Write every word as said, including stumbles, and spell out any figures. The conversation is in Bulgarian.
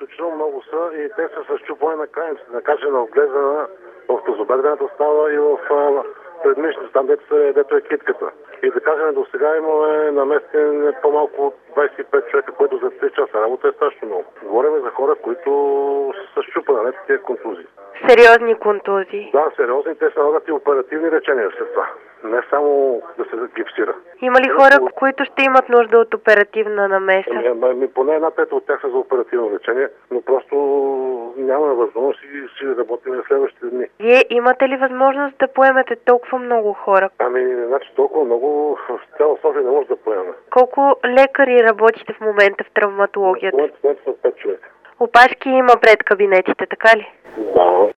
изключително много са и те са с счупване на крайниците. Да кажем, в глезена, в тазобедрената става и в предмишницата, там дето, е, дето е китката. И да кажем, до сега имаме наместен по-малко от двадесет и пет човека, което за три часа работа е страшно много. Говорим за хора, които са счупани, не тия контузии. Сериозни контузии? Да, сериозни. Те са налагат и оперативни лечения след това. Не само да се гипсира. Има ли хора, които ще имат нужда от оперативна намеса? Ами, ами, поне една пета от тях са за оперативно лечение, но просто нямаме възможност и си работим в следващите дни. Вие имате ли възможност да поемете толкова много хора? Ами, значи толкова много в цяла София не може да поемаме. Колко лекари работите в момента в травматологията? В момента са пет човека. Опашки има пред кабинетите, така ли? Да.